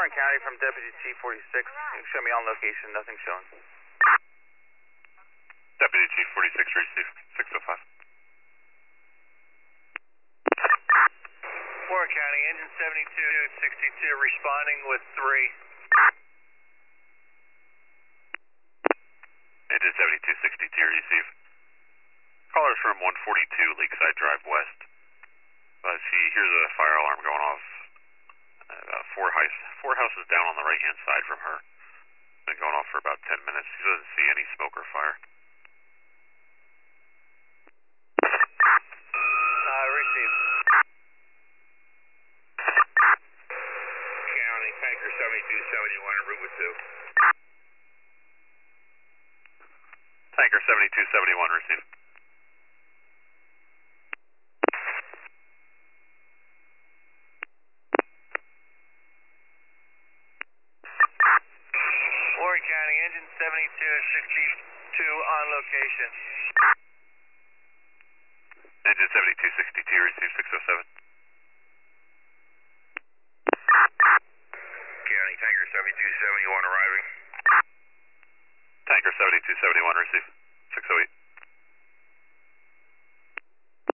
Warren County from Deputy Chief 46. You can show me on location, nothing shown. Deputy Chief 46, receive 605. Warren County, engine 7262 responding with 3. Engine 7262, receive. Callers from 142 Lakeside Drive West. She hears a fire alarm going off. Four houses down on the right-hand side from her. Been going off for about 10 minutes. She doesn't see any smoke or fire. Receive. County, Tanker 7271, route with 2. Tanker 7271, receive. Warren County, engine 7262 on location. Engine 7262, receive.